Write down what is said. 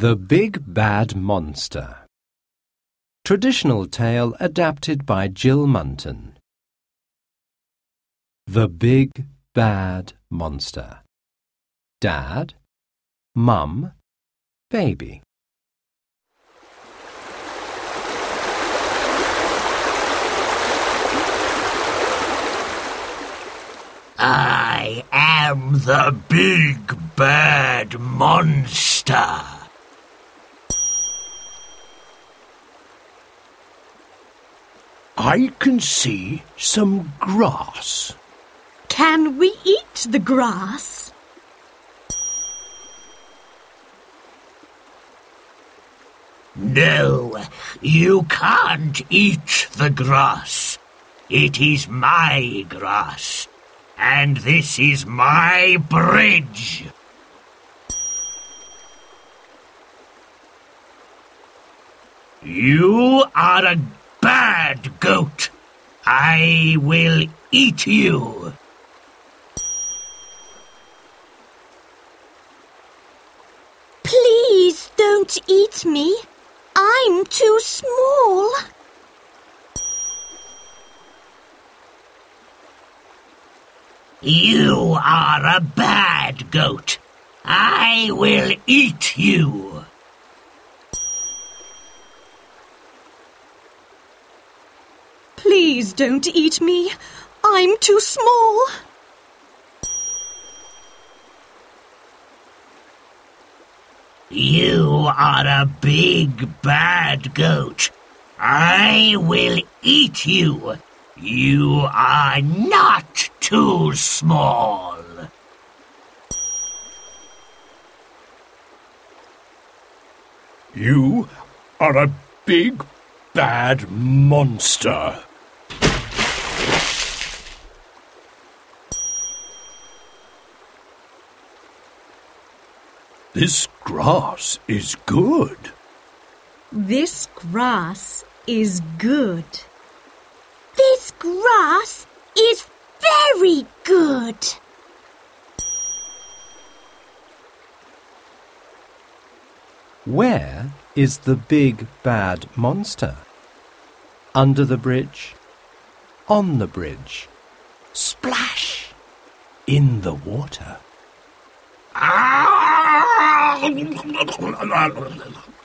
The Big Bad Monster. Traditional tale adapted by Jill Munton. The Big Bad Monster. Dad, Mum, Baby. I am the Big Bad Monster. I can see some grass. Can we eat the grass? No, you can't eat the grass. It is my grass, and this is my bridge. You are a bad goat. I will eat you. Please don't eat me. I'm too small. You are a bad goat. I will eat you. Please don't eat me. I'm too small. You are a big bad goat. I will eat you. You are not too small. You are a big bad monster. This grass is good. This grass is good. This grass is very good. Where is the Big Bad Monster? Under the bridge? On the bridge? Splash! In the water.